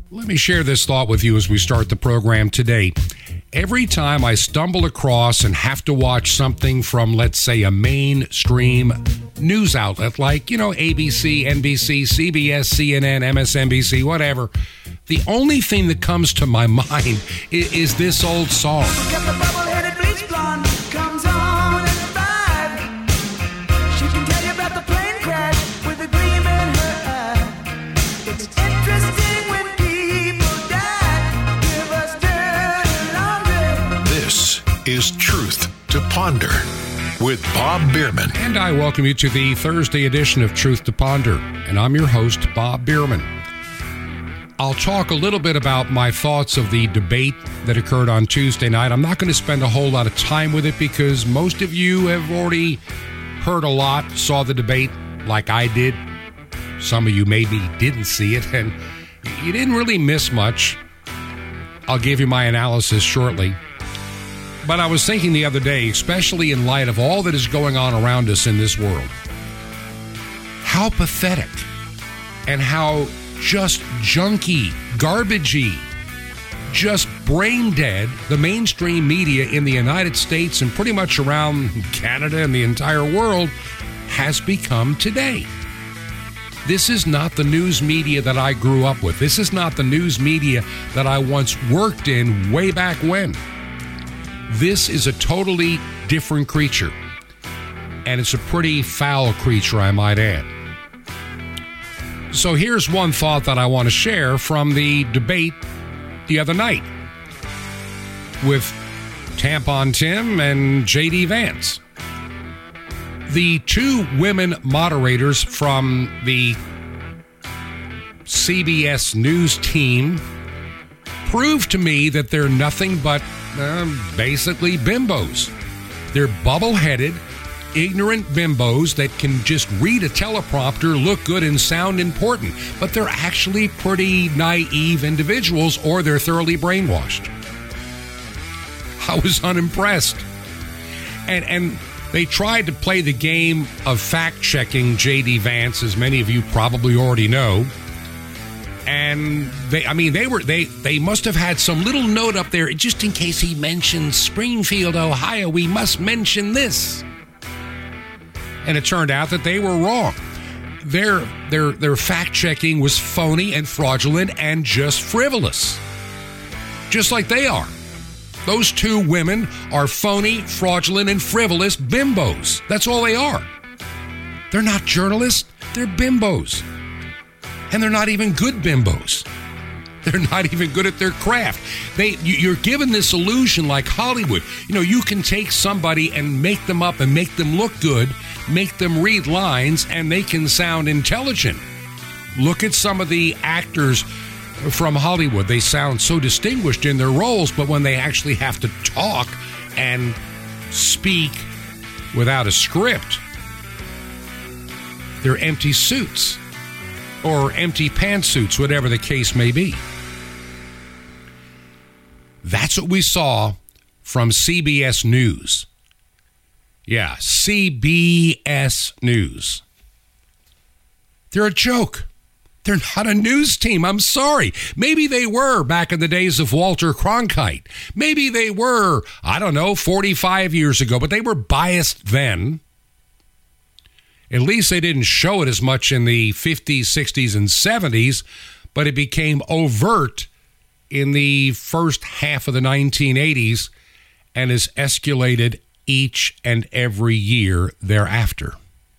Let me share this thought with you as we start the program today. Every time I stumble across and have to watch something from, let's say, a mainstream news outlet like, ABC, NBC, CBS, CNN, MSNBC, whatever, the only thing that comes to my mind is this old song. Is Truth to Ponder with Bob Bierman. And I welcome you to the Thursday edition of Truth to Ponder. And I'm your host, Bob Bierman. I'll talk a little bit about my thoughts of the debate that occurred on Tuesday night. I'm not going to spend a whole lot of time with it because most of you have already heard a lot, saw the debate like I did. Some of you maybe didn't see it, and you didn't really miss much. I'll give you my analysis shortly. But I was thinking the other day, especially in light of all that is going on around us in this world, how pathetic and how just junky, garbagey, just brain dead the mainstream media in the United States and pretty much around Canada and the entire world has become today. This is not the news media that I grew up with. This is not the news media that I once worked in way back when. This is a totally different creature, and it's a pretty foul creature, I might add. So here's one thought that I want to share from the debate the other night with Tampon Tim and J.D. Vance. The two women moderators from the CBS News team proved to me that they're nothing but basically bimbos. They're bubble-headed, ignorant bimbos that can just read a teleprompter, look good, and sound important. But they're actually pretty naive individuals, or they're thoroughly brainwashed. I was unimpressed. And they tried to play the game of fact-checking J.D. Vance, as many of you probably already know. And they must have had some little note up there, just in case he mentions Springfield, Ohio, we must mention this. And it turned out that they were wrong. Their fact-checking was phony and fraudulent and just frivolous. Just like they are. Those two women are phony, fraudulent, and frivolous bimbos. That's all they are. They're not journalists, they're bimbos. And they're not even good bimbos. They're not even good at their craft. You're given this illusion like Hollywood. You can take somebody and make them up and make them look good, make them read lines, and they can sound intelligent. Look at some of the actors from Hollywood. They sound so distinguished in their roles, but when they actually have to talk and speak without a script, they're empty suits. Or empty pantsuits, whatever the case may be. That's what we saw from CBS News. Yeah, CBS News. They're a joke. They're not a news team. I'm sorry. Maybe they were back in the days of Walter Cronkite. Maybe they were, 45 years ago, but they were biased then. At least they didn't show it as much in the 50s, 60s, and 70s, but it became overt in the first half of the 1980s and has escalated each and every year thereafter.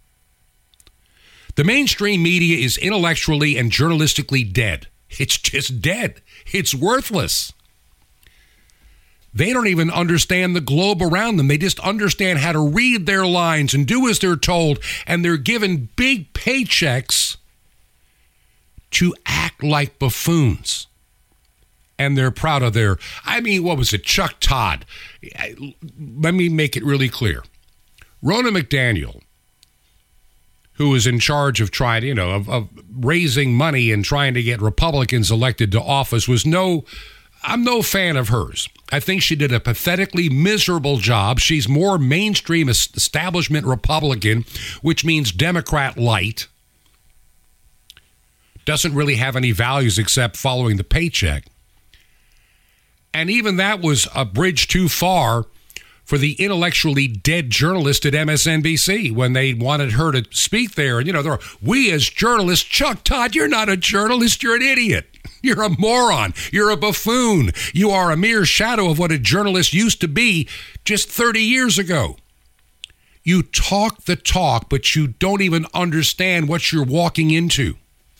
The mainstream media is intellectually and journalistically dead. It's just dead. It's worthless. They don't even understand the globe around them. They just understand how to read their lines and do as they're told, and they're given big paychecks to act like buffoons. And they're proud of their, Chuck Todd. Let me make it really clear. Ronna McDaniel, who was in charge of trying, of raising money and trying to get Republicans elected to office, I'm no fan of hers. I think she did a pathetically miserable job. She's more mainstream establishment Republican, which means Democrat light. doesn't really have any values except following the paycheck. And even that was a bridge too far for the intellectually dead journalist at MSNBC when they wanted her to speak there. And, we as journalists, Chuck Todd, you're not a journalist, you're an idiot. You're a moron. You're a buffoon. You are a mere shadow of what a journalist used to be just 30 years ago. You talk the talk, but you don't even understand what you're walking into.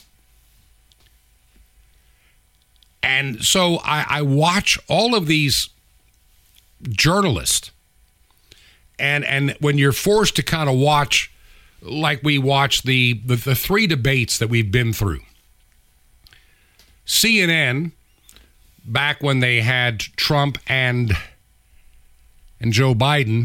And so I watch all of these journalists, and when you're forced to kind of watch, like we watch the three debates that we've been through. CNN, back when they had Trump and Joe Biden,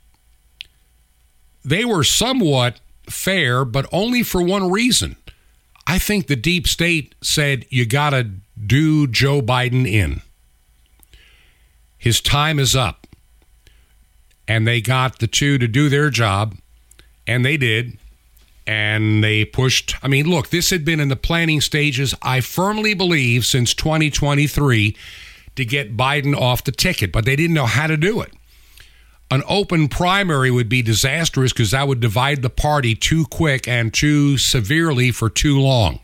they were somewhat fair, but only for one reason. I think the deep state said, you got to do Joe Biden in. His time is up. And they got the two to do their job, and they did. And they pushed. I mean, look, this had been in the planning stages, I firmly believe, since 2023 to get Biden off the ticket, but they didn't know how to do it. An open primary would be disastrous because that would divide the party too quick and too severely for too long.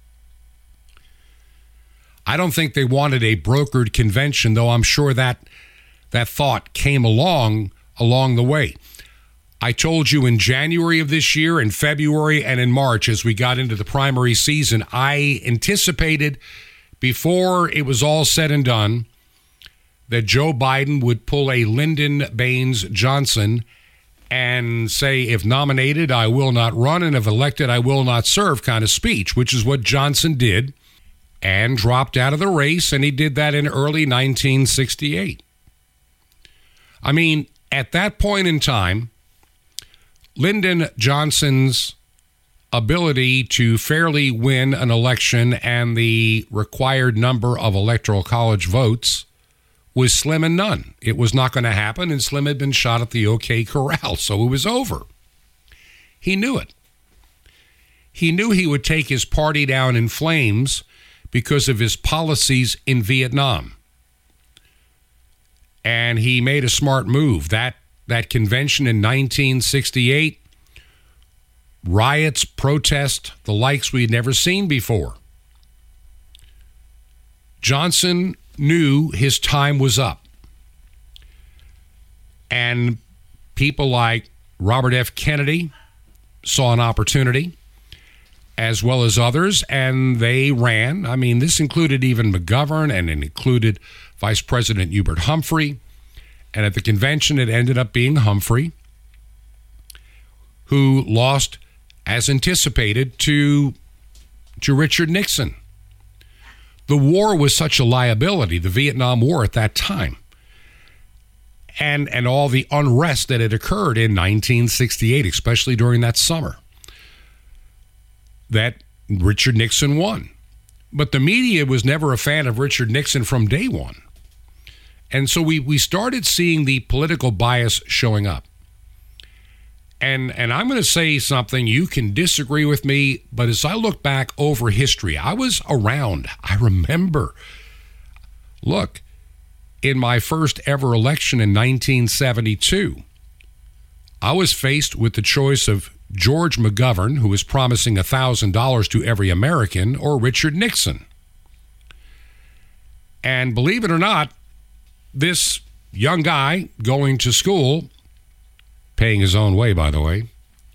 I don't think they wanted a brokered convention, though I'm sure that thought came along the way. I told you in January of this year, in February, and in March, as we got into the primary season, I anticipated before it was all said and done that Joe Biden would pull a Lyndon Baines Johnson and say, if nominated, I will not run, and if elected, I will not serve kind of speech, which is what Johnson did and dropped out of the race, and he did that in early 1968. I mean, at that point in time, Lyndon Johnson's ability to fairly win an election and the required number of electoral college votes was slim and none. It was not going to happen, and Slim had been shot at the OK Corral, so it was over. He knew it. He knew he would take his party down in flames because of his policies in Vietnam. And he made a smart move. That convention in 1968, riots, protests, the likes we had never seen before. Johnson knew his time was up. And people like Robert F. Kennedy saw an opportunity, as well as others, and they ran. I mean, this included even McGovern, and it included Vice President Hubert Humphrey. And at the convention, it ended up being Humphrey, who lost, as anticipated, to Richard Nixon. The war was such a liability, the Vietnam War at that time, and all the unrest that had occurred in 1968, especially during that summer, that Richard Nixon won. But the media was never a fan of Richard Nixon from day one. And so we started seeing the political bias showing up. And I'm going to say something, you can disagree with me, but as I look back over history, I was around. I remember. Look, in my first ever election in 1972, I was faced with the choice of George McGovern, who was promising $1,000 to every American, or Richard Nixon. And believe it or not, this young guy going to school, paying his own way, by the way,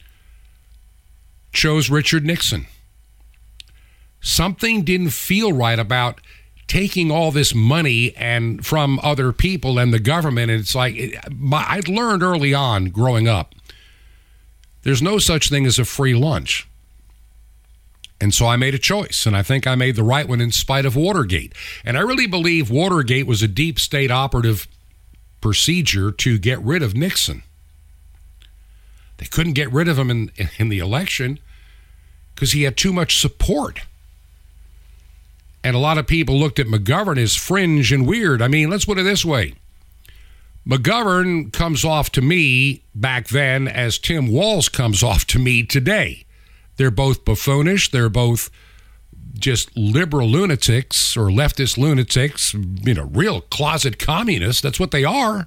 chose Richard Nixon. Something didn't feel right about taking all this money and from other people and the government. And it's like, I'd learned early on growing up, there's no such thing as a free lunch. And so I made a choice, and I think I made the right one in spite of Watergate. And I really believe Watergate was a deep state operative procedure to get rid of Nixon. They couldn't get rid of him in the election because he had too much support. And a lot of people looked at McGovern as fringe and weird. I mean, let's put it this way. McGovern comes off to me back then as Tim Walz comes off to me today. They're both buffoonish. They're both just liberal lunatics or leftist lunatics, real closet communists. That's what they are.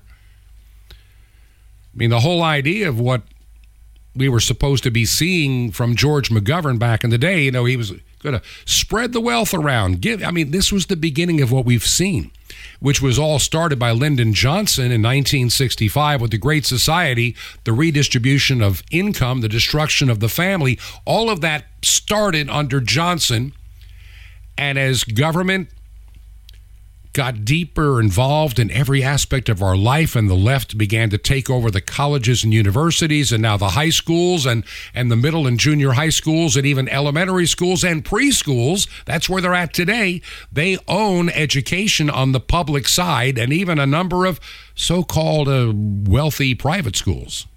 I mean, the whole idea of what we were supposed to be seeing from George McGovern back in the day, he was going to spread the wealth around. This was the beginning of what we've seen, which was all started by Lyndon Johnson in 1965 with the Great Society, the redistribution of income, the destruction of the family. All of that started under Johnson. And as government got deeper involved in every aspect of our life, and the left began to take over the colleges and universities, and now the high schools and the middle and junior high schools, and even elementary schools and preschools, that's where they're at today. They own education on the public side, and even a number of so-called wealthy private schools.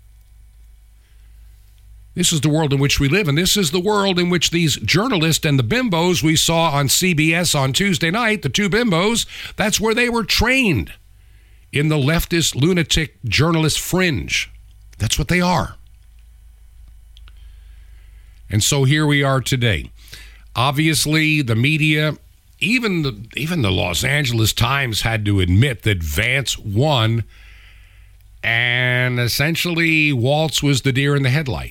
This is the world in which we live, and this is the world in which these journalists and the bimbos we saw on CBS on Tuesday night, the two bimbos, that's where they were trained, in the leftist lunatic journalist fringe. That's what they are. And so here we are today. Obviously, the media, even the Los Angeles Times had to admit that Vance won, and essentially Walz was the deer in the headlight.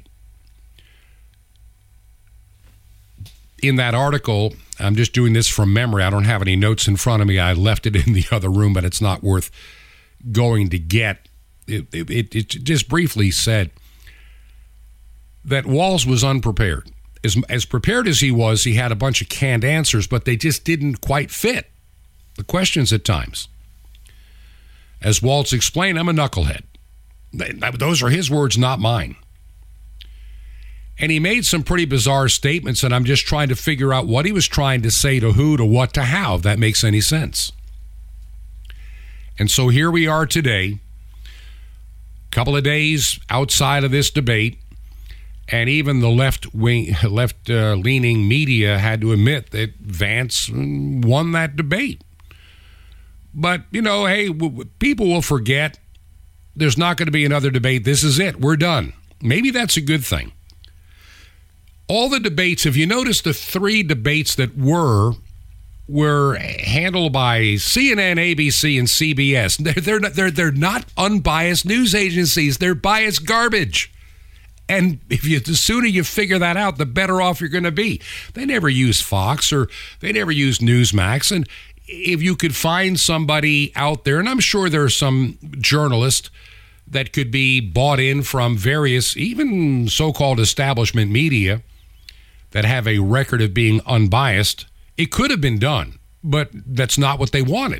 In that article, I'm just doing this from memory. I don't have any notes in front of me. I left it in the other room, but it's not worth going to get. It just briefly said that Walz was unprepared. As prepared as he was, he had a bunch of canned answers, but they just didn't quite fit the questions at times. As Walz explained, I'm a knucklehead. Those are his words, not mine. And he made some pretty bizarre statements, and I'm just trying to figure out what he was trying to say to who, to what, to how, if that makes any sense. And so here we are today, a couple of days outside of this debate, and even the left-leaning media had to admit that Vance won that debate. But, hey, people will forget. There's not going to be another debate. This is it. We're done. Maybe that's a good thing. All the debates, if you notice, the three debates that were handled by CNN, ABC, and CBS. They're not unbiased news agencies. They're biased garbage. And the sooner you figure that out, the better off you're going to be. They never use Fox or they never use Newsmax. And if you could find somebody out there, and I'm sure there are some journalists that could be bought in from various, even so-called establishment media, that have a record of being unbiased. It could have been done, but that's not what they wanted.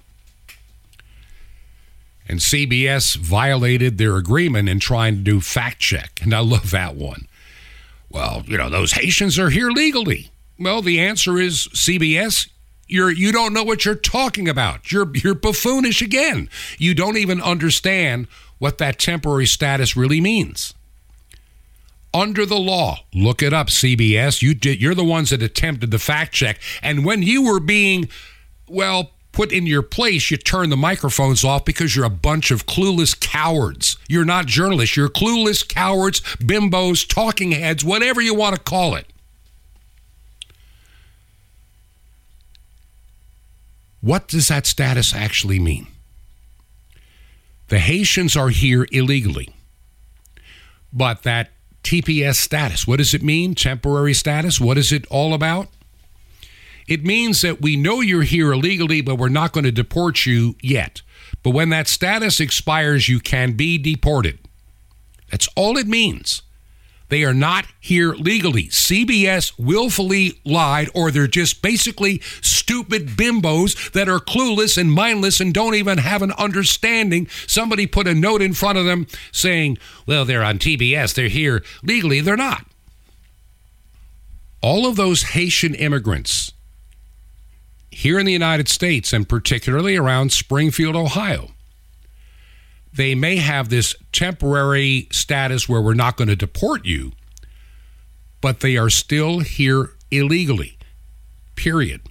And CBS violated their agreement in trying to do fact check. And I love that one. Well, those Haitians are here legally. Well, the answer is, CBS, you don't know what you're talking about. You're buffoonish again. You don't even understand what that temporary status really means. Under the law, look it up, CBS. You're the ones that attempted the fact check. And when you were being, put in your place, you turned the microphones off because you're a bunch of clueless cowards. You're not journalists. You're clueless cowards, bimbos, talking heads, whatever you want to call it. What does that status actually mean? The Haitians are here illegally. But that TPS status, what does it mean? Temporary status, what is it all about? It means that we know you're here illegally, but we're not going to deport you yet. But when that status expires, you can be deported. That's all it means. They are not here legally. CBS willfully lied, or they're just basically stupid bimbos that are clueless and mindless and don't even have an understanding. Somebody put a note in front of them saying, well, they're on TBS, they're here legally. They're not. All of those Haitian immigrants here in the United States, and particularly around Springfield, Ohio, they may have this temporary status where we're not going to deport you, but they are still here illegally, period.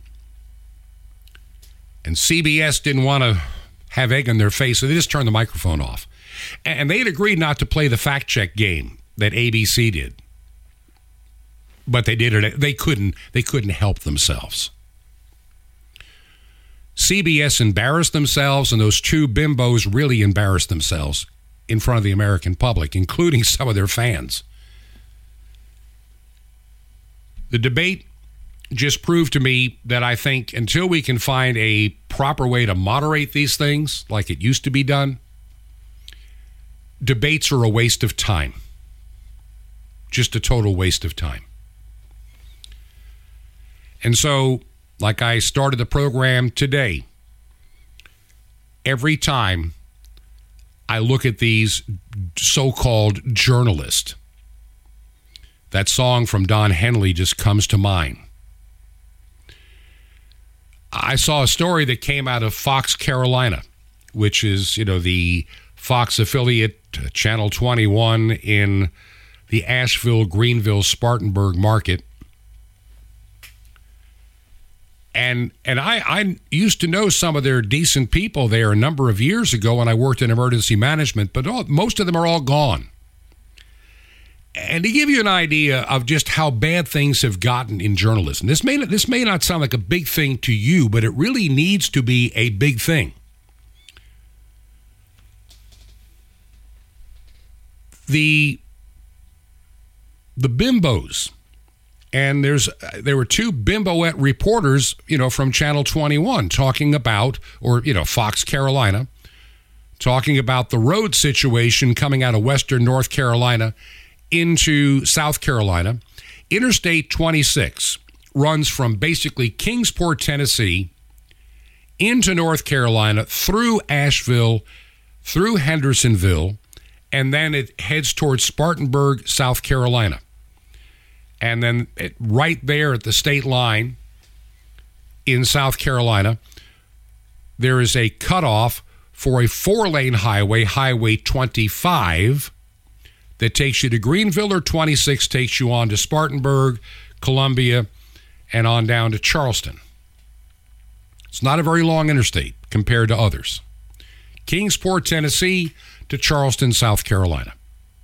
And CBS didn't want to have egg on their face, so they just turned the microphone off. And they had agreed not to play the fact check game that ABC did. But they did it. They couldn't help themselves. CBS embarrassed themselves, and those two bimbos really embarrassed themselves in front of the American public, including some of their fans. The debate just proved to me that I think until we can find a proper way to moderate these things like it used to be done, debates are a waste of time. Just a total waste of time. And so, like I started the program today, every time I look at these so-called journalists, that song from Don Henley just comes to mind. I saw a story that came out of Fox Carolina, which is, the Fox affiliate, Channel 21 in the Asheville, Greenville, Spartanburg market. And I used to know some of their decent people there a number of years ago when I worked in emergency management, but most of them are all gone. And to give you an idea of just how bad things have gotten in journalism, this may not sound like a big thing to you, but it really needs to be a big thing. The bimbos, and there were two bimboette reporters, from Channel 21 talking about, or Fox Carolina, talking about the road situation coming out of western North Carolina into South Carolina. Interstate 26 runs from basically Kingsport, Tennessee, into North Carolina, through Asheville, through Hendersonville, and then it heads towards Spartanburg, South Carolina. And then right there at the state line in South Carolina, there is a cutoff for a 4-lane highway, Highway 25, that takes you to Greenville, or 26 takes you on to Spartanburg, Columbia, and on down to Charleston. It's not a very long interstate compared to others. Kingsport, Tennessee to Charleston, South Carolina.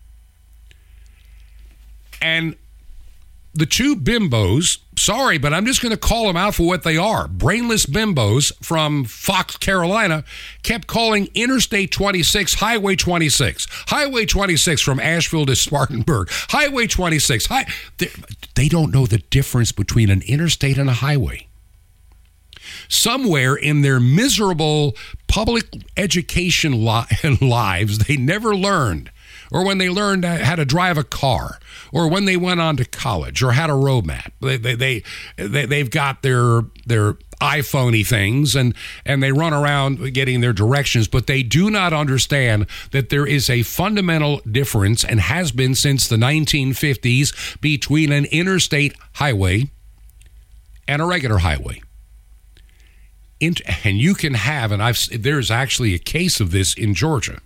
And the two bimbos, sorry, but I'm just going to call them out for what they are. Brainless bimbos from Fox Carolina kept calling Interstate 26 Highway 26. Highway 26 from Asheville to Spartanburg. Highway 26. They don't know the difference between an interstate and a highway. Somewhere in their miserable public education lives, they never learned. Or when they learned how to drive a car, or when they went on to college, or had a road map. They've got their iPhone-y things, and they run around getting their directions, but they do not understand that there is a fundamental difference, and has been since the 1950s, between an interstate highway and a regular highway. And you can have, and there's actually a case of this in Georgia.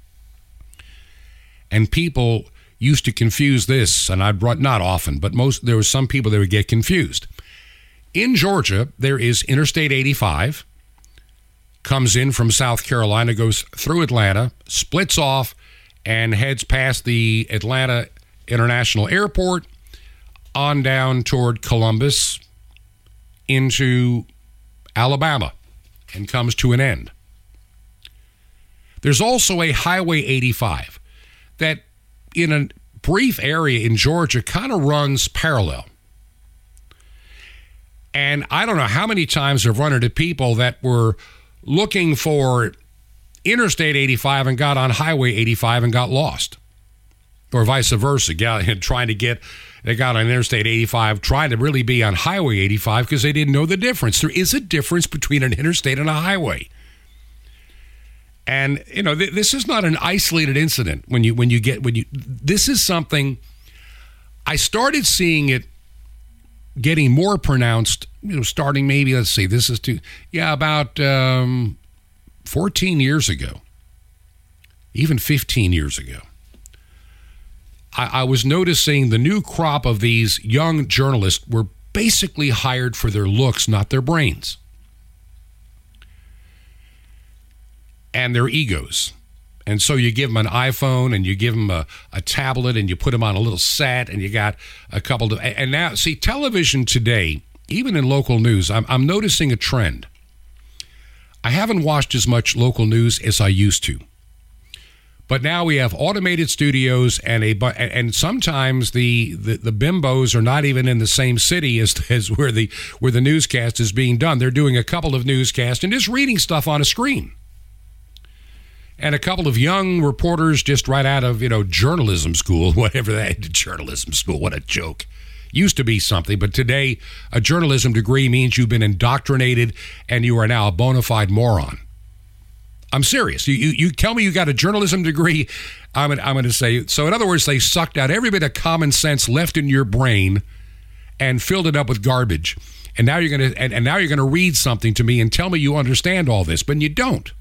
And people used to confuse this, and not often, but there was some people that would get confused. In Georgia, there is Interstate 85, comes in from South Carolina, goes through Atlanta, splits off, and heads past the Atlanta International Airport on down toward Columbus into Alabama, and comes to an end. There's also a Highway 85 that in a brief area in Georgia kind of runs parallel. And I don't know how many times I've run into people that were looking for Interstate 85 and got on Highway 85 and got lost. Or vice versa, they got on Interstate 85 trying to really be on Highway 85 because they didn't know the difference. There is a difference between an interstate and a highway. And, this is not an isolated incident this is something, I started seeing it getting more pronounced, starting maybe, about 14 years ago, even 15 years ago. I was noticing the new crop of these young journalists were basically hired for their looks, not their brains. And their egos. And so you give them an iPhone and you give them a tablet and you put them on a little set and you got a couple of... And now, see, television today, even in local news, I'm noticing a trend. I haven't watched as much local news as I used to. But now we have automated studios and sometimes the bimbos are not even in the same city as where the newscast is being done. They're doing a couple of newscasts and just reading stuff on a screen. And a couple of young reporters just right out of, journalism school, whatever that, journalism school, what a joke. Used to be something, but today a journalism degree means you've been indoctrinated and you are now a bona fide moron. I'm serious. You tell me you got a journalism degree, I'm going to say, so in other words, they sucked out every bit of common sense left in your brain and filled it up with garbage. And now you're going to and now you're going to read something to me and tell me you understand all this, but you don't.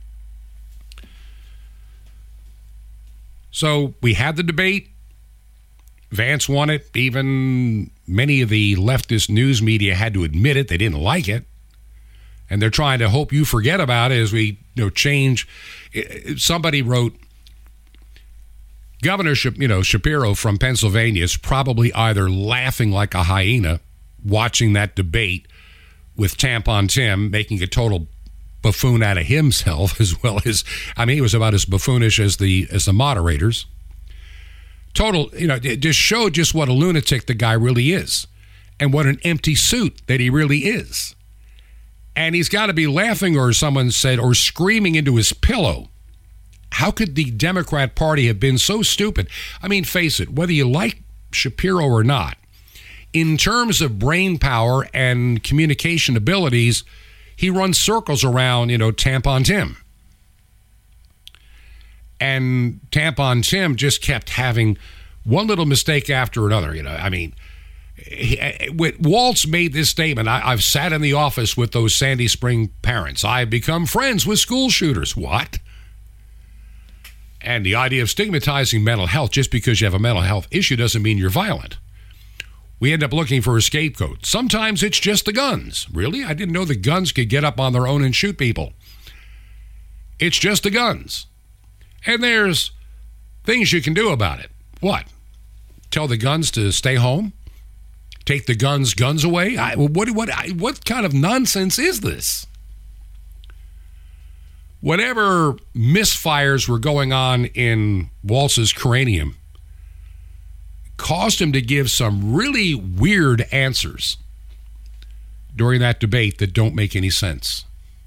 So we had the debate. Vance won it. Even many of the leftist news media had to admit it. They didn't like it. And they're trying to hope you forget about it as we change. Somebody wrote, Governor Shapiro from Pennsylvania is probably either laughing like a hyena watching that debate with Tampon Tim making a total buffoon out of himself, as well as, he was about as buffoonish as the moderators. Total, it just showed just what a lunatic the guy really is and what an empty suit that he really is. And he's got to be laughing, or someone said, or screaming into his pillow. How could the Democrat Party have been so stupid? Face it, whether you like Shapiro or not, in terms of brain power and communication abilities, he runs circles around, Tampon Tim. And Tampon Tim just kept having one little mistake after another, Waltz made this statement. I've sat in the office with those Sandy Spring parents. I've become friends with school shooters. What? And the idea of stigmatizing mental health just because you have a mental health issue doesn't mean you're violent. We end up looking for a scapegoat. Sometimes it's just the guns. Really? I didn't know the guns could get up on their own and shoot people. It's just the guns. And there's things you can do about it. What? Tell the guns to stay home? Take the guns away? What kind of nonsense is this? Whatever misfires were going on in Waltz's cranium caused him to give some really weird answers during that debate that don't make any sense.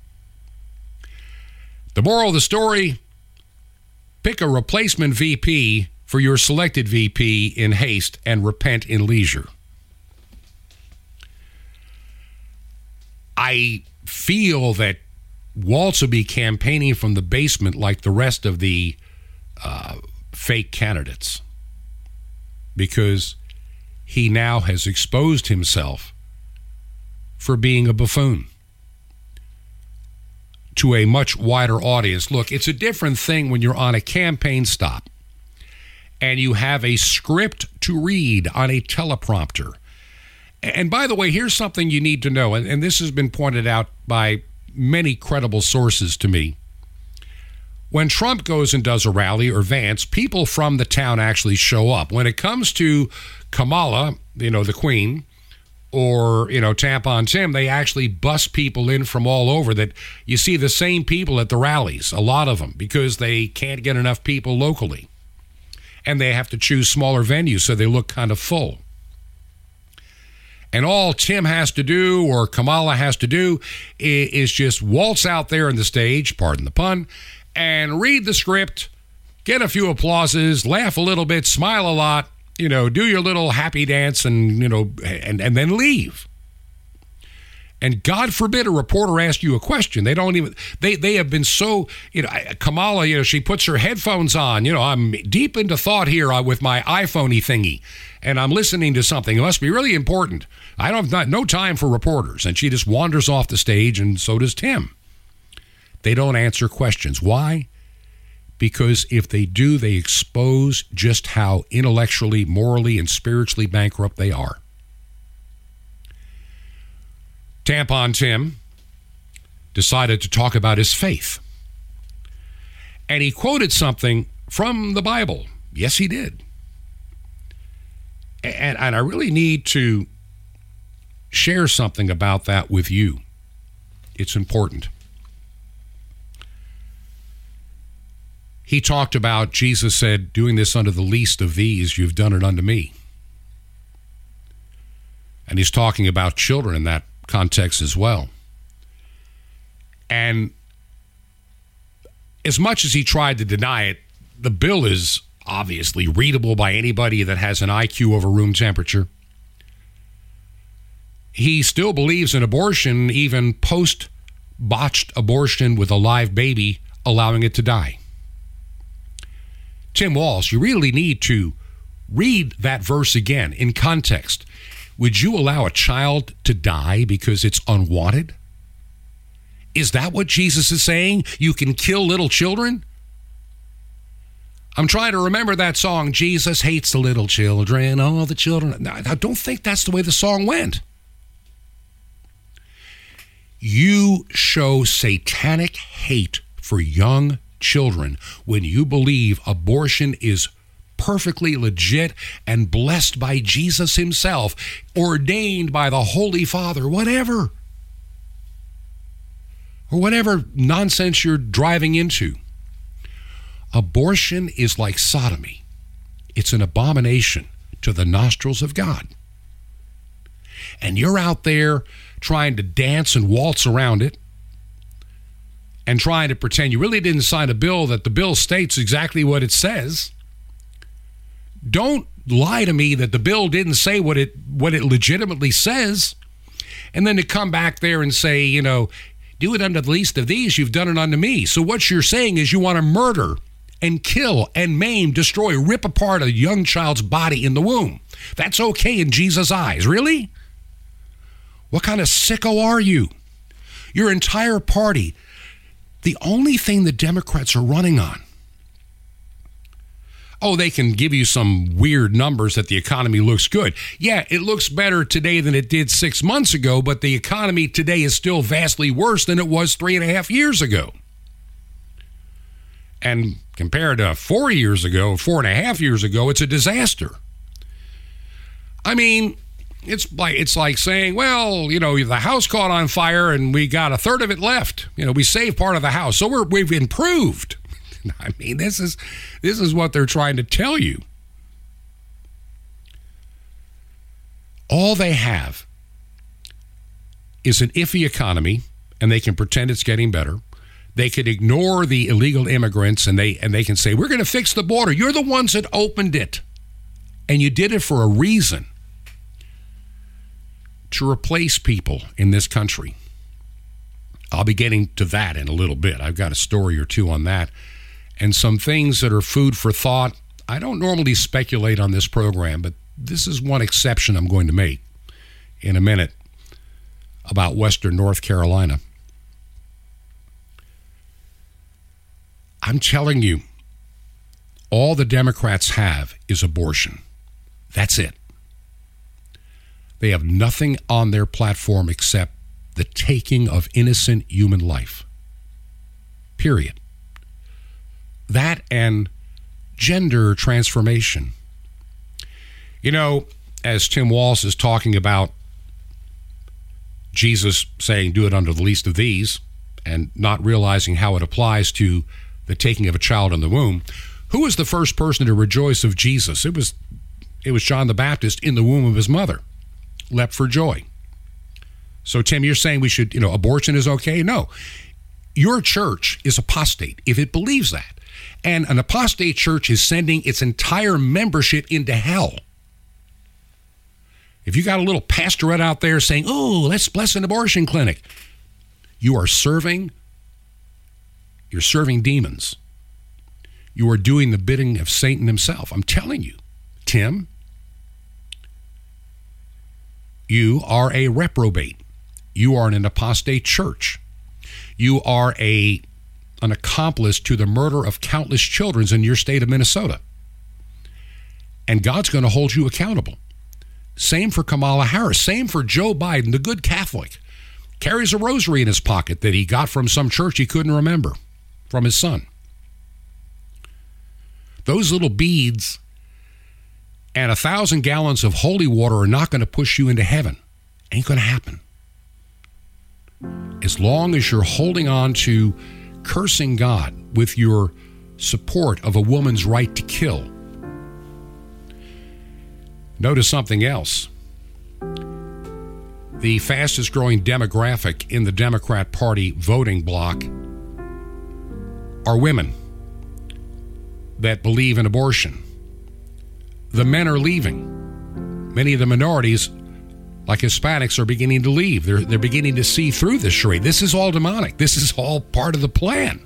The moral of the story, pick a replacement VP for your selected VP in haste and repent in leisure. I feel that Waltz will be campaigning from the basement like the rest of the fake candidates, because he now has exposed himself for being a buffoon to a much wider audience. Look, it's a different thing when you're on a campaign stop and you have a script to read on a teleprompter. And by the way, here's something you need to know, and this has been pointed out by many credible sources to me. When Trump goes and does a rally, or Vance, people from the town actually show up. When it comes to Kamala, the queen, or, Tampon Tim, they actually bus people in from all over. That you see the same people at the rallies, a lot of them, because they can't get enough people locally. And they have to choose smaller venues so they look kind of full. And all Tim has to do, or Kamala has to do, is just waltz out there on the stage, pardon the pun, and read the script, get a few applauses, laugh a little bit, smile a lot, do your little happy dance and then leave. And God forbid a reporter asks you a question. They don't even, they have been so, Kamala, she puts her headphones on. I'm deep into thought here with my iPhone-y thingy, and I'm listening to something. It must be really important. I don't have no time for reporters. And she just wanders off the stage, and so does Tim. They don't answer questions. Why? Because if they do, they expose just how intellectually, morally, and spiritually bankrupt they are. Tampon Tim decided to talk about his faith. And he quoted something from the Bible. Yes, he did. And I really need to share something about that with you. It's important. He talked about, Jesus said, doing this unto the least of these, you've done it unto me. And he's talking about children in that context as well. And as much as he tried to deny it, the bill is obviously readable by anybody that has an IQ over room temperature. He still believes in abortion, even post-botched abortion with a live baby, allowing it to die. Tim Walsh, you really need to read that verse again in context. Would you allow a child to die because it's unwanted? Is that what Jesus is saying? You can kill little children? I'm trying to remember that song, Jesus hates the little children, all the children. I don't think that's the way the song went. You show satanic hate for young children when you believe abortion is perfectly legit and blessed by Jesus himself, ordained by the Holy Father, whatever. Or whatever nonsense you're driving into. Abortion is like sodomy. It's an abomination to the nostrils of God. And you're out there trying to dance and waltz around it and trying to pretend you really didn't sign a bill that the bill states exactly what it says. Don't lie to me that the bill didn't say what it legitimately says, and then to come back there and say, you know, do it unto the least of these, you've done it unto me. So what you're saying is you want to murder and kill and maim, destroy, rip apart a young child's body in the womb. That's okay in Jesus' eyes. Really? What kind of sicko are you? Your entire party, the only thing the Democrats are running on. Oh, they can give you some weird numbers that the economy looks good. Yeah, it looks better today than it did 6 months ago, but the economy today is still vastly worse than it was 3.5 years ago. And compared to 4 years ago, 4.5 years ago, it's a disaster. I mean, it's like saying, well, you know, the house caught on fire and we got a third of it left. You know, we saved part of the house, so we've improved. I mean, this is what they're trying to tell you. All they have is an iffy economy, and they can pretend it's getting better. They could ignore the illegal immigrants, and they can say, we're going to fix the border. You're the ones that opened it, and you did it for a reason, to replace people in this country. I'll be getting to that in a little bit. I've got a story or two on that, and some things that are food for thought. I don't normally speculate on this program, but this is one exception I'm going to make in a minute about Western North Carolina. I'm telling you, all the Democrats have is abortion. That's it. They have nothing on their platform except the taking of innocent human life. Period. That and gender transformation. You know, as Tim Walsh is talking about Jesus saying, do it unto the least of these, and not realizing how it applies to the taking of a child in the womb, who was the first person to rejoice of Jesus? It was John the Baptist in the womb of his mother, leapt for joy. So, Tim, you're saying we should, abortion is okay? No. Your church is apostate if it believes that. And an apostate church is sending its entire membership into hell. If you got a little pastorette out there saying, oh, let's bless an abortion clinic, you're serving demons. You are doing the bidding of Satan himself. I'm telling you, Tim, you are a reprobate. You are in an apostate church. You are an accomplice to the murder of countless children in your state of Minnesota. And God's going to hold you accountable. Same for Kamala Harris. Same for Joe Biden, the good Catholic. Carries a rosary in his pocket that he got from some church he couldn't remember, from his son. Those little beads and 1,000 gallons of holy water are not going to push you into heaven. Ain't going to happen. As long as you're holding on to cursing God with your support of a woman's right to kill. Notice something else. The fastest growing demographic in the Democrat Party voting bloc are women that believe in abortion. The men are leaving. Many of the minorities, like Hispanics, are beginning to leave. They're beginning to see through this charade. This is all demonic. This is all part of the plan.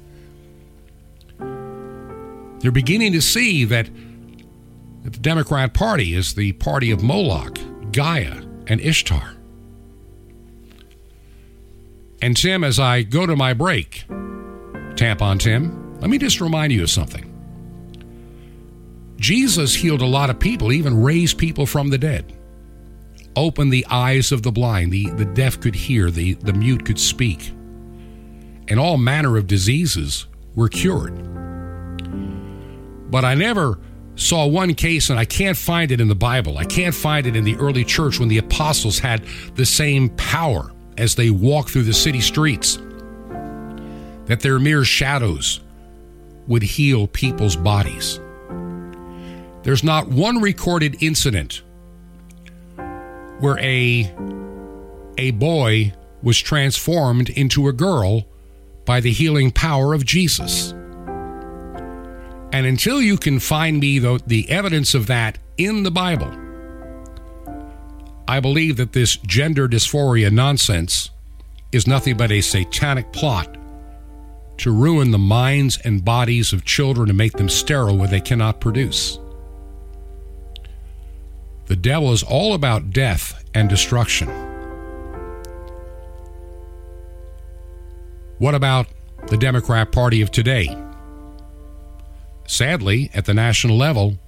They're beginning to see that the Democrat Party is the party of Moloch, Gaia, and Ishtar. And Tim, as I go to my break, Tampon Tim, let me just remind you of something. Jesus healed a lot of people, even raised people from the dead. Opened the eyes of the blind, the deaf could hear, the mute could speak. And all manner of diseases were cured. But I never saw one case, and I can't find it in the Bible. I can't find it in the early church when the apostles had the same power as they walked through the city streets, that their mere shadows would heal people's bodies. There's not one recorded incident where a boy was transformed into a girl by the healing power of Jesus. And until you can find me the evidence of that in the Bible, I believe that this gender dysphoria nonsense is nothing but a satanic plot to ruin the minds and bodies of children and make them sterile where they cannot produce. The devil is all about death and destruction. What about the Democrat Party of today? Sadly, at the national level,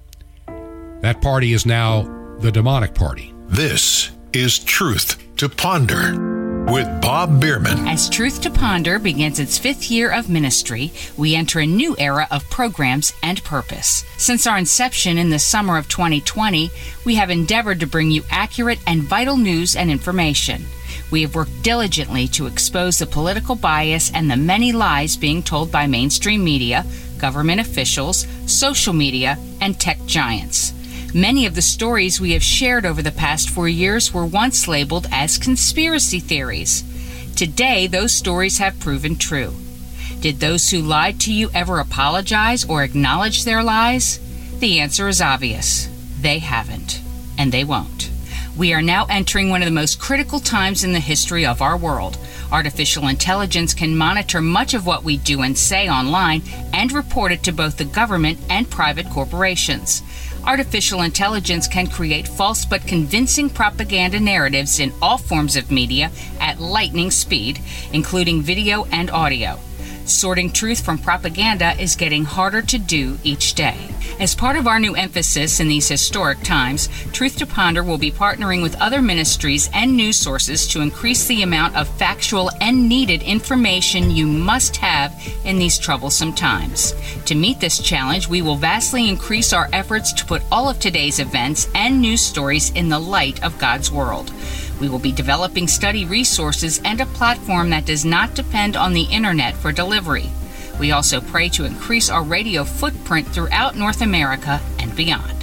that party is now the demonic party. This is Truth to Ponder with Bob Bierman. As Truth to Ponder begins its 5th year of ministry, we enter a new era of programs and purpose. Since our inception in the summer of 2020, we have endeavored to bring you accurate and vital news and information. We have worked diligently to expose the political bias and the many lies being told by mainstream media, government officials, social media, and tech giants. Many of the stories we have shared over the past 4 years were once labeled as conspiracy theories. Today, those stories have proven true. Did those who lied to you ever apologize or acknowledge their lies? The answer is obvious. They haven't, and they won't. We are now entering one of the most critical times in the history of our world. Artificial intelligence can monitor much of what we do and say online and report it to both the government and private corporations. Artificial intelligence can create false but convincing propaganda narratives in all forms of media at lightning speed, including video and audio. Sorting truth from propaganda is getting harder to do each day. As part of our new emphasis in these historic times, Truth to Ponder will be partnering with other ministries and news sources to increase the amount of factual and needed information you must have in these troublesome times. To meet this challenge, we will vastly increase our efforts to put all of today's events and news stories in the light of God's world. We will be developing study resources and a platform that does not depend on the internet for delivery. We also pray to increase our radio footprint throughout North America and beyond.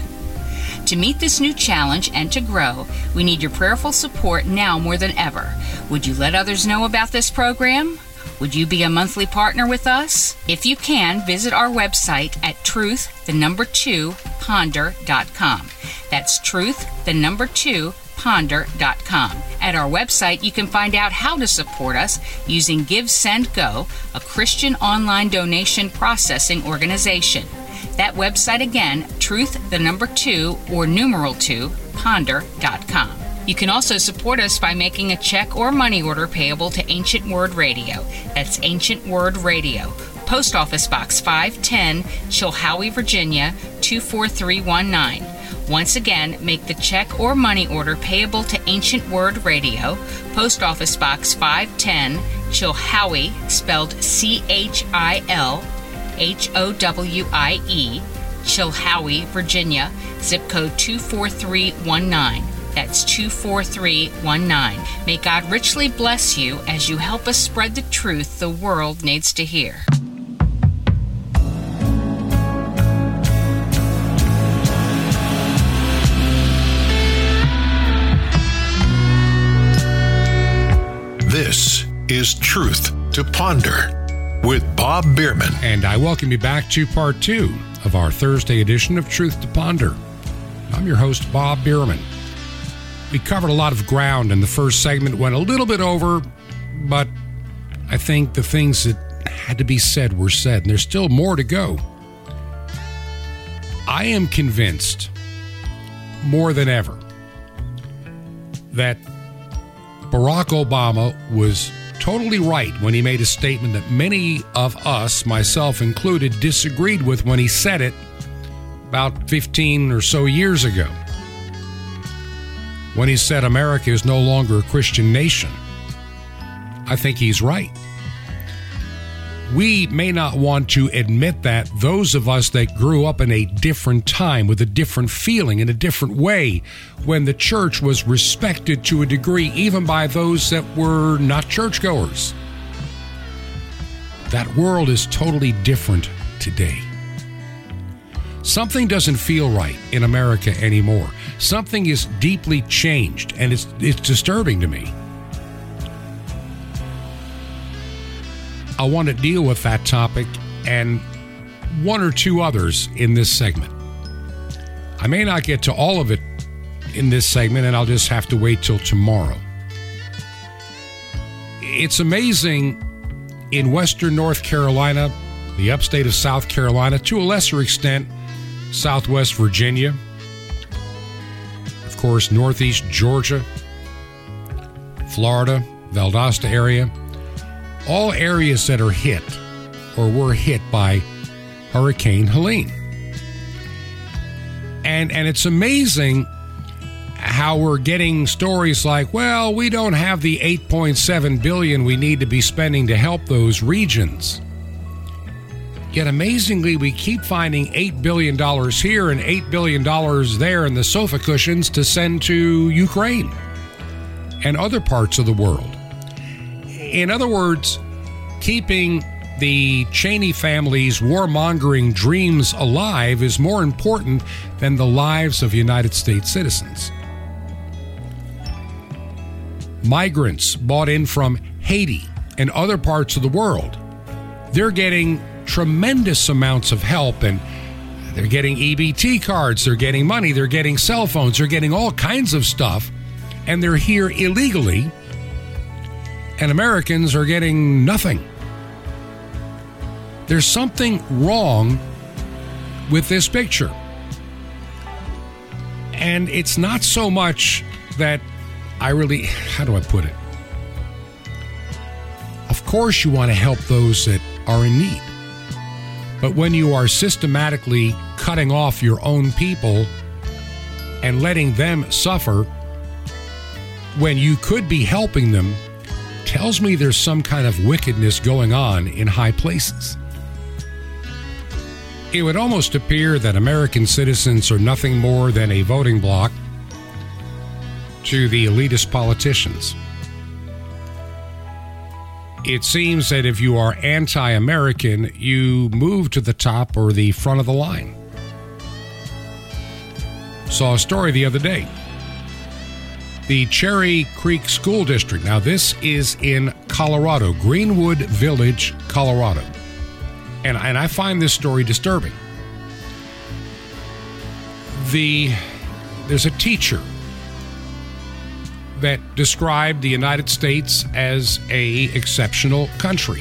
To meet this new challenge and to grow, we need your prayerful support now more than ever. Would you let others know about this program? Would you be a monthly partner with us? If you can, visit our website at truth2ponder.com. That's truth2ponder.com. At our website, you can find out how to support us using Give, Send, Go, a Christian online donation processing organization. That website again, truth2ponder.com. You can also support us by making a check or money order payable to Ancient Word Radio. That's Ancient Word Radio. Post Office Box 510, Chilhowie, Virginia, 24319. Once again, make the check or money order payable to Ancient Word Radio, Post Office Box 510, Chilhowie, spelled Chilhowie, Chilhowie, Virginia, zip code 24319. That's 24319. May God richly bless you as you help us spread the truth the world needs to hear. This is Truth to Ponder with Bob Bierman. And I welcome you back to part 2 of our Thursday edition of Truth to Ponder. I'm your host, Bob Bierman. We covered a lot of ground in the first segment, went a little bit over, but I think the things that had to be said were said, and there's still more to go. I am convinced, more than ever, that Barack Obama was totally right when he made a statement that many of us, myself included, disagreed with when he said it about 15 or so years ago. When he said America is no longer a Christian nation. I think he's right. We may not want to admit that, those of us that grew up in a different time with a different feeling in a different way, when the church was respected to a degree even by those that were not churchgoers. That world is totally different today. Something doesn't feel right in America anymore. Something is deeply changed, and it's disturbing to me. I want to deal with that topic and one or two others in this segment. I may not get to all of it in this segment, and I'll just have to wait till tomorrow. It's amazing in Western North Carolina, the upstate of South Carolina, to a lesser extent, Southwest Virginia, of course, Northeast Georgia, Florida, Valdosta area, all areas that are hit or were hit by Hurricane Helene. And it's amazing how we're getting stories like, well, we don't have the $8.7 billion we need to be spending to help those regions. Yet amazingly, we keep finding $8 billion here and $8 billion there in the sofa cushions to send to Ukraine and other parts of the world. In other words, keeping the Cheney family's warmongering dreams alive is more important than the lives of United States citizens. Migrants brought in from Haiti and other parts of the world, they're getting tremendous amounts of help, and they're getting EBT cards, they're getting money, they're getting cell phones, they're getting all kinds of stuff, and they're here illegally. And Americans are getting nothing. There's something wrong with this picture. And it's not so much that how do I put it? Of course you want to help those that are in need. But when you are systematically cutting off your own people and letting them suffer when you could be helping them, tells me there's some kind of wickedness going on in high places. It would almost appear that American citizens are nothing more than a voting bloc to the elitist politicians. It seems that if you are anti-American, you move to the top or the front of the line. Saw a story the other day. The Cherry Creek School District. Now, this is in Colorado, Greenwood Village, Colorado. And I find this story disturbing. There's a teacher that described the United States as an exceptional country.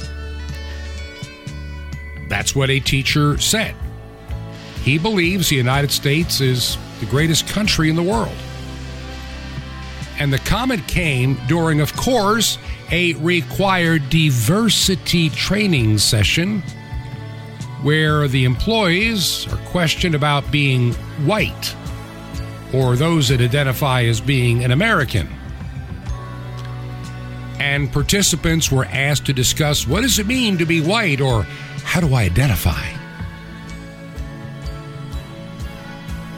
That's what a teacher said. He believes the United States is the greatest country in the world. And the comment came during, of course, a required diversity training session where the employees are questioned about being white or those that identify as being an American. And participants were asked to discuss, what does it mean to be white, or how do I identify?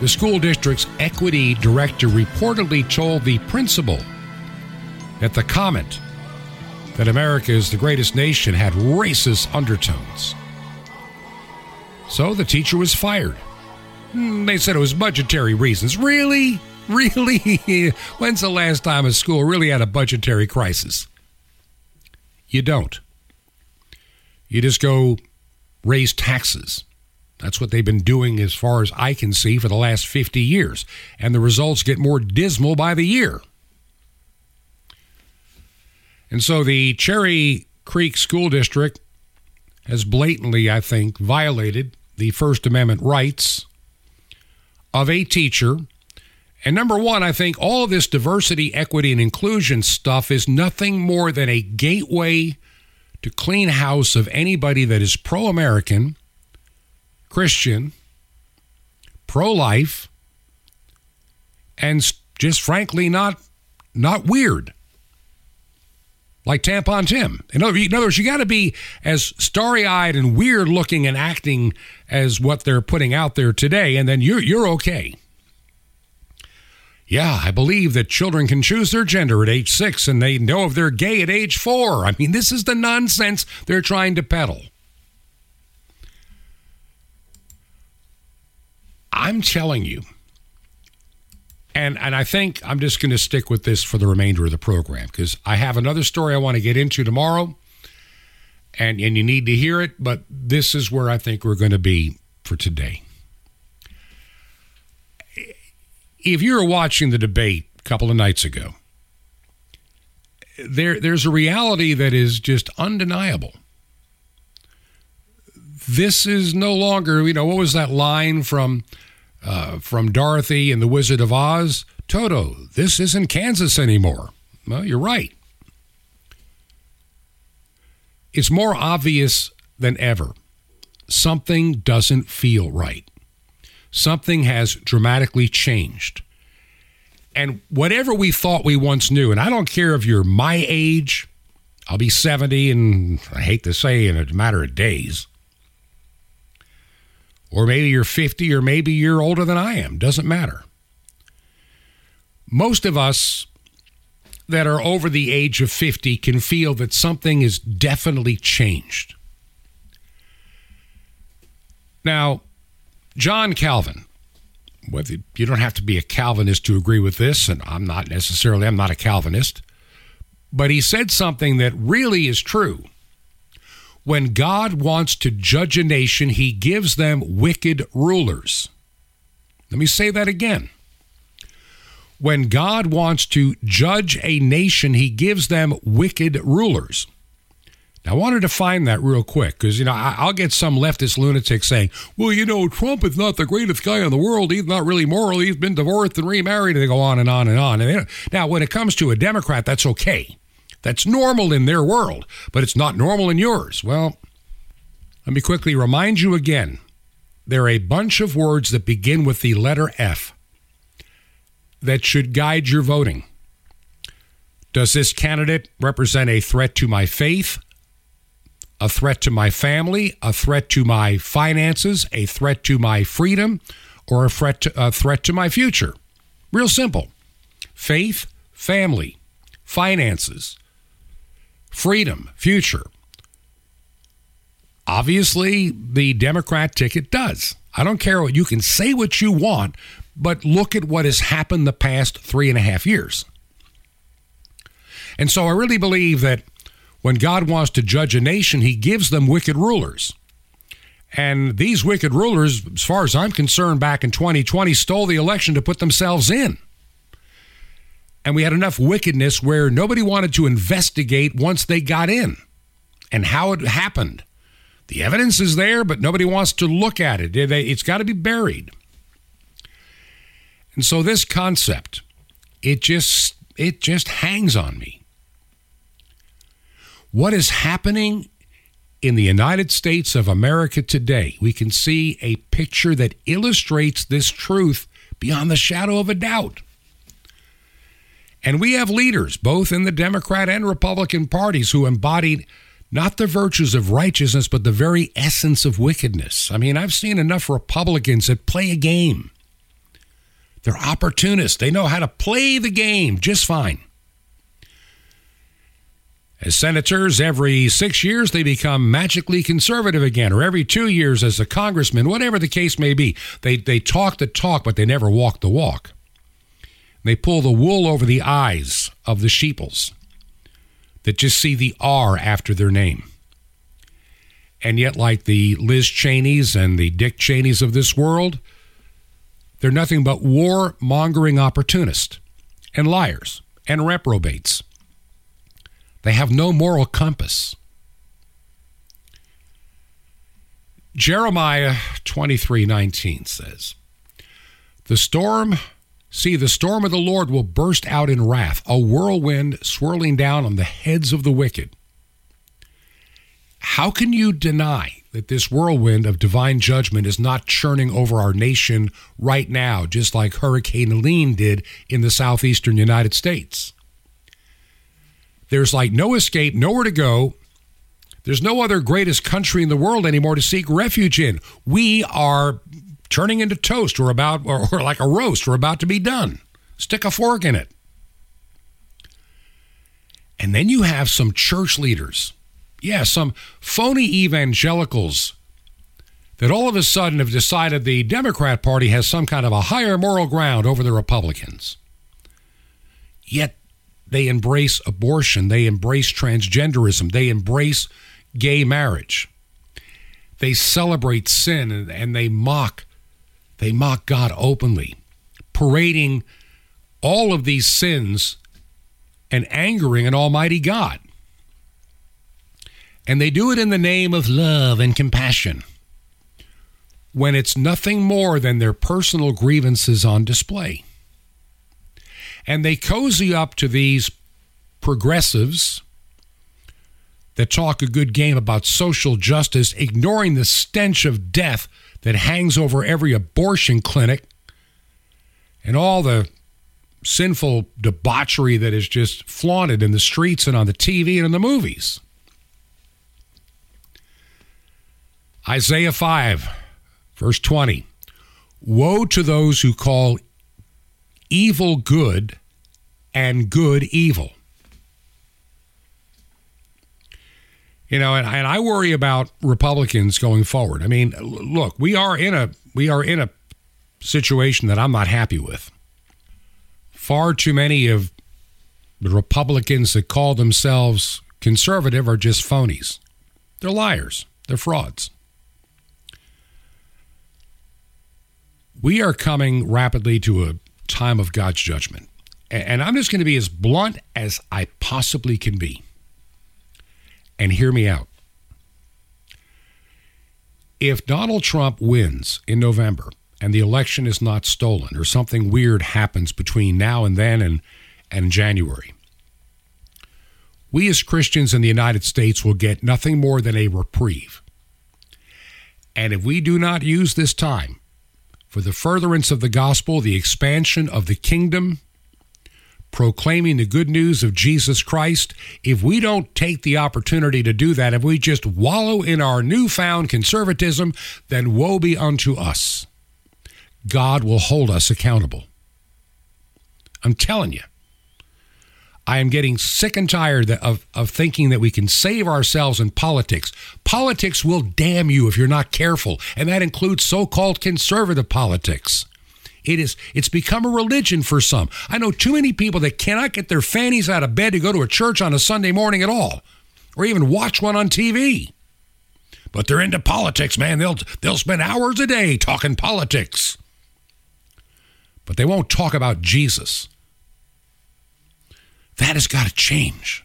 The school district's equity director reportedly told the principal that the comment that America is the greatest nation had racist undertones. So the teacher was fired. They said it was budgetary reasons. Really? Really? When's the last time a school really had a budgetary crisis? You don't. You just go raise taxes. That's what they've been doing, as far as I can see, for the last 50 years. And the results get more dismal by the year. And so the Cherry Creek School District has blatantly, I think, violated the First Amendment rights of a teacher. And number one, I think all of this diversity, equity, and inclusion stuff is nothing more than a gateway to clean house of anybody that is pro-American, Christian, pro-life, and just frankly not weird. Like Tampon Tim. In other words, you got to be as starry-eyed and weird-looking and acting as what they're putting out there today, and then you're okay. Yeah, I believe that children can choose their gender at age 6, and they know if they're gay at age 4. I mean, this is the nonsense they're trying to peddle. I'm telling you, and I think I'm just going to stick with this for the remainder of the program, because I have another story I want to get into tomorrow, and you need to hear it, but this is where I think we're going to be for today. If you were watching the debate a couple of nights ago, there's a reality that is just undeniable. This is no longer, what was that line from Dorothy and the Wizard of Oz? Toto, this isn't Kansas anymore. Well, you're right. It's more obvious than ever. Something doesn't feel right. Something has dramatically changed. And whatever we thought we once knew, and I don't care if you're my age, I'll be 70, and I hate to say in a matter of days, or maybe you're 50, or maybe you're older than I am, doesn't matter. Most of us that are over the age of 50 can feel that something is definitely changed. Now, John Calvin, whether you don't have to be a Calvinist to agree with this, and I'm not a Calvinist, but he said something that really is true. When God wants to judge a nation, he gives them wicked rulers. Let me say that again. When God wants to judge a nation, he gives them wicked rulers. Now, I wanted to find that real quick because, I'll get some leftist lunatic saying, well, Trump is not the greatest guy in the world. He's not really moral. He's been divorced and remarried. And they go on and on and on. And now, when it comes to a Democrat, that's okay. That's normal in their world, but it's not normal in yours. Well, let me quickly remind you again. There are a bunch of words that begin with the letter F that should guide your voting. Does this candidate represent a threat to my faith, a threat to my family, a threat to my finances, a threat to my freedom, or a threat to my future? Real simple. Faith, family, finances, freedom, future. Obviously, the Democrat ticket does. I don't care what you can say what you want, but look at what has happened the past 3.5 years. And so I really believe that when God wants to judge a nation, he gives them wicked rulers. And these wicked rulers, as far as I'm concerned, back in 2020, stole the election to put themselves in. And we had enough wickedness where nobody wanted to investigate once they got in and how it happened. The evidence is there, but nobody wants to look at it. It's got to be buried. And so this concept, it just hangs on me. What is happening in the United States of America today? We can see a picture that illustrates this truth beyond the shadow of a doubt. And we have leaders, both in the Democrat and Republican parties, who embodied not the virtues of righteousness, but the very essence of wickedness. I mean, I've seen enough Republicans that play a game. They're opportunists. They know how to play the game just fine. As senators, every 6 years, they become magically conservative again, or every 2 years as a congressman, whatever the case may be. They talk the talk, but they never walk the walk. They pull the wool over the eyes of the sheeples that just see the R after their name. And yet, like the Liz Cheneys and the Dick Cheneys of this world, they're nothing but war-mongering opportunists and liars and reprobates. They have no moral compass. Jeremiah 23:19 says, the storm of the Lord will burst out in wrath, a whirlwind swirling down on the heads of the wicked. How can you deny that this whirlwind of divine judgment is not churning over our nation right now, just like Hurricane Helene did in the southeastern United States? There's like no escape, nowhere to go. There's no other greatest country in the world anymore to seek refuge in. We are turning into toast. Or like a roast. We're about to be done. Stick a fork in it. And then you have some church leaders. Yeah, some phony evangelicals that all of a sudden have decided the Democrat Party has some kind of a higher moral ground over the Republicans. Yet they embrace abortion. They embrace transgenderism. They embrace gay marriage. They celebrate sin and they mock God openly, parading all of these sins and angering an almighty God. And they do it in the name of love and compassion, when it's nothing more than their personal grievances on display. And they cozy up to these progressives that talk a good game about social justice, ignoring the stench of death that hangs over every abortion clinic and all the sinful debauchery that is just flaunted in the streets and on the TV and in the movies. Isaiah 5, verse 20. Woe to those who call evil good and good evil. You know, and I worry about Republicans going forward. I mean, look, we are in a situation that I'm not happy with. Far too many of the Republicans that call themselves conservative are just phonies. They're liars. They're frauds. We are coming rapidly to a time of God's judgment. And I'm just going to be as blunt as I possibly can be. And hear me out. If Donald Trump wins in November and the election is not stolen or something weird happens between now and then and January, we as Christians in the United States will get nothing more than a reprieve. And if we do not use this time for the furtherance of the gospel, the expansion of the kingdom, proclaiming the good news of Jesus Christ, if we don't take the opportunity to do that, if we just wallow in our newfound conservatism, then woe be unto us. God will hold us accountable. I'm telling you. I am getting sick and tired of thinking that we can save ourselves in politics. Politics will damn you if you're not careful, and that includes so-called conservative politics. It's become a religion for some. I know too many people that cannot get their fannies out of bed to go to a church on a Sunday morning at all, or even watch one on TV. But they're into politics, man. They'll spend hours a day talking politics. But they won't talk about Jesus. That has got to change.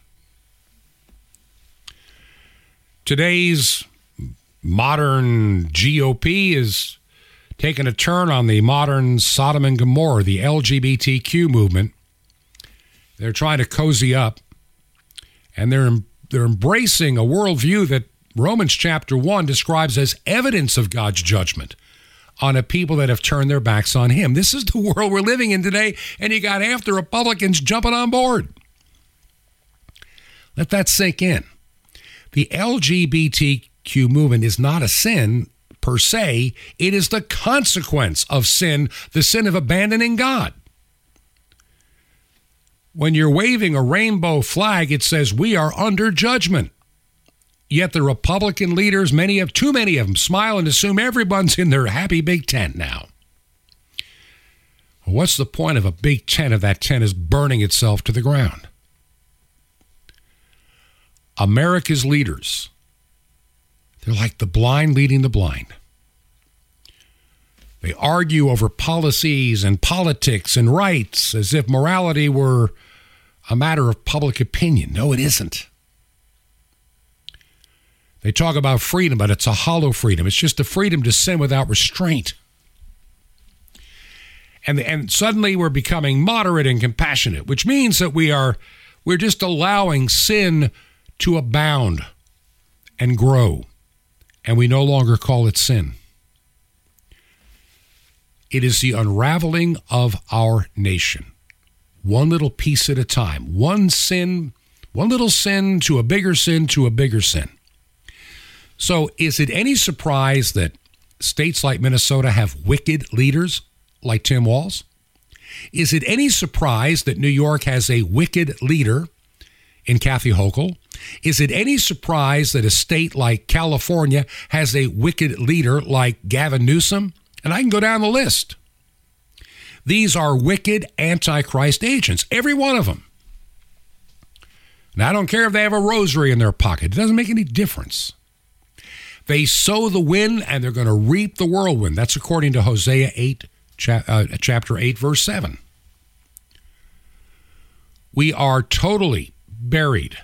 Today's modern GOP is taking a turn on the modern Sodom and Gomorrah, the LGBTQ movement. They're trying to cozy up, and they're embracing a worldview that Romans chapter 1 describes as evidence of God's judgment on a people that have turned their backs on him. This is the world we're living in today, and you got half the Republicans jumping on board. Let that sink in. The LGBTQ movement is not a sin per se. It is the consequence of sin, the sin of abandoning God. When you're waving a rainbow flag, it says we are under judgment. Yet the Republican leaders, too many of them, smile and assume everyone's in their happy big tent now. What's the point of a big tent if that tent is burning itself to the ground? America's leaders, they're like the blind leading the blind. They argue over policies and politics and rights as if morality were a matter of public opinion. No, it isn't. They talk about freedom, but it's a hollow freedom. It's just the freedom to sin without restraint. And suddenly we're becoming moderate and compassionate, which means that we're just allowing sin to abound and grow, and we no longer call it sin. It is the unraveling of our nation, one little piece at a time, one little sin to a bigger sin to a bigger sin. So is it any surprise that states like Minnesota have wicked leaders like Tim Walz? Is it any surprise that New York has a wicked leader in Kathy Hochul? Is it any surprise that a state like California has a wicked leader like Gavin Newsom? And I can go down the list. These are wicked Antichrist agents, every one of them. And I don't care if they have a rosary in their pocket. It doesn't make any difference. They sow the wind and they're going to reap the whirlwind. That's according to Hosea 8, chapter 8, verse 7. We are totally buried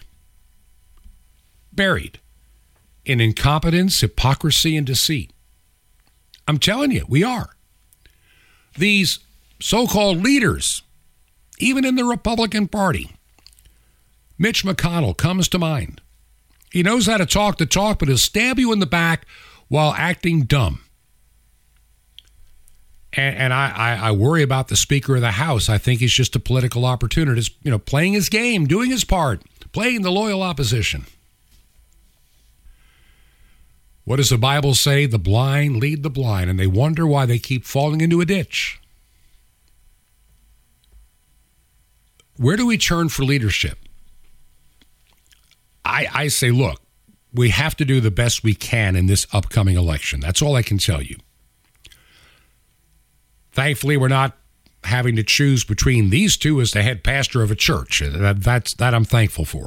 in incompetence, hypocrisy, and deceit. I'm telling you, we are. These so-called leaders, even in the Republican Party, Mitch McConnell comes to mind. He knows how to talk the talk, but he'll stab you in the back while acting dumb. And I worry about the Speaker of the House. I think he's just a political opportunist, playing his game, doing his part, playing the loyal opposition. What does the Bible say? The blind lead the blind, and they wonder why they keep falling into a ditch. Where do we turn for leadership? I say, look, we have to do the best we can in this upcoming election. That's all I can tell you. Thankfully, we're not having to choose between these two as the head pastor of a church. That I'm thankful for.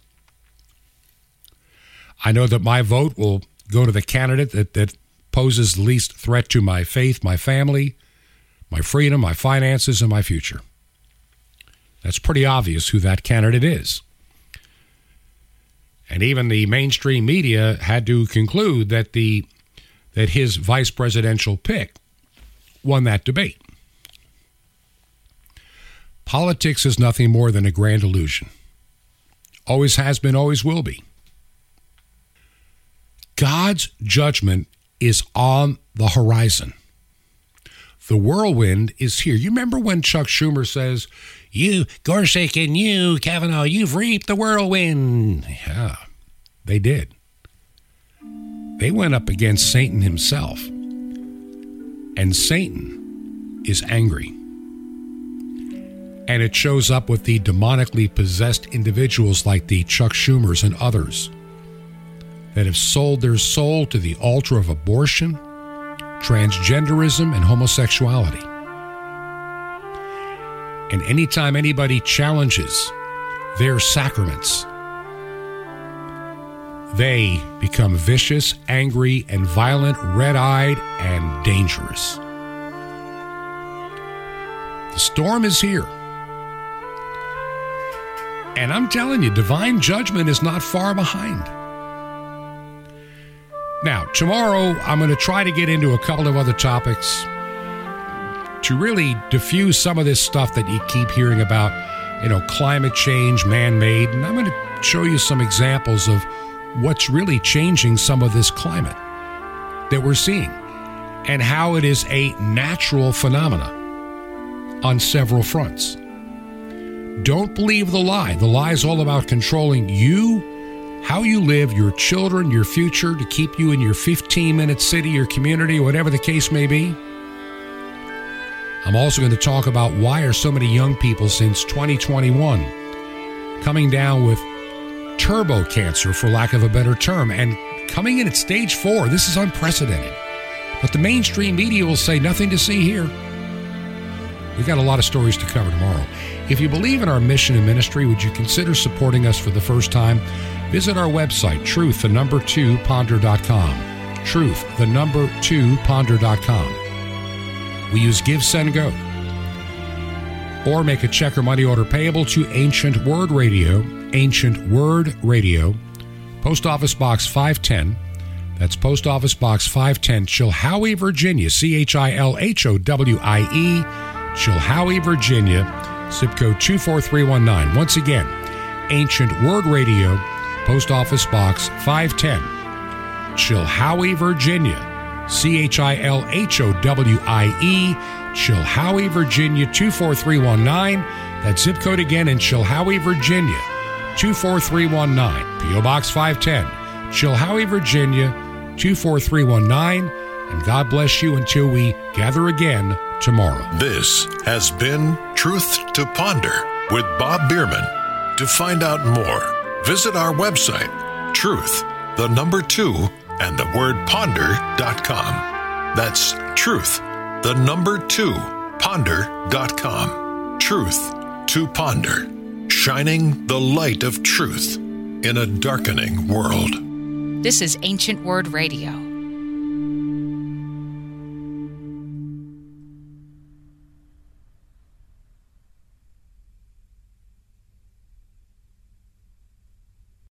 I know that my vote will go to the candidate that poses the least threat to my faith, my family, my freedom, my finances, and my future. That's pretty obvious who that candidate is. And even the mainstream media had to conclude that his vice presidential pick won that debate. Politics is nothing more than a grand illusion. Always has been, always will be. God's judgment is on the horizon. The whirlwind is here. You remember when Chuck Schumer says, you, Gorsuch, and you, Kavanaugh, you've reaped the whirlwind. Yeah, they did. They went up against Satan himself. And Satan is angry. And it shows up with the demonically possessed individuals like the Chuck Schumers and others that have sold their soul to the altar of abortion, transgenderism, and homosexuality. And anytime anybody challenges their sacraments, they become vicious, angry, and violent, red-eyed, and dangerous. The storm is here. And I'm telling you, divine judgment is not far behind. Now, tomorrow, I'm going to try to get into a couple of other topics to really diffuse some of this stuff that you keep hearing about, climate change, man-made. And I'm going to show you some examples of what's really changing some of this climate that we're seeing and how it is a natural phenomena on several fronts. Don't believe the lie. The lie is all about controlling you how you live, your children, your future, to keep you in your 15-minute city or community, whatever the case may be. I'm also going to talk about why are so many young people since 2021 coming down with turbo cancer, for lack of a better term, and coming in at stage 4. This is unprecedented. But the mainstream media will say nothing to see here. We've got a lot of stories to cover tomorrow. If you believe in our mission and ministry, would you consider supporting us for the first time? Visit our website, truth2ponder.com. Truth2ponder.com. We use Give, Send, Go. Or make a check or money order payable to Ancient Word Radio, Post Office Box 510. That's Post Office Box 510, Chilhowie, Virginia, Chilhowie, Chilhowie, Virginia, zip code 24319. Once again, Ancient Word Radio, Post Office Box 510, Chilhowie, Virginia, Chilhowie, Chilhowie, Virginia 24319. That zip code again in Chilhowie, Virginia 24319. P.O. Box 510, Chilhowie, Virginia 24319. And God bless you until we gather again tomorrow. This has been Truth to Ponder with Bob Bierman. To find out more, visit our website, truth2 and the word ponder.com. That's truth2 ponder.com. Truth to Ponder, shining the light of truth in a darkening world. This is Ancient Word Radio.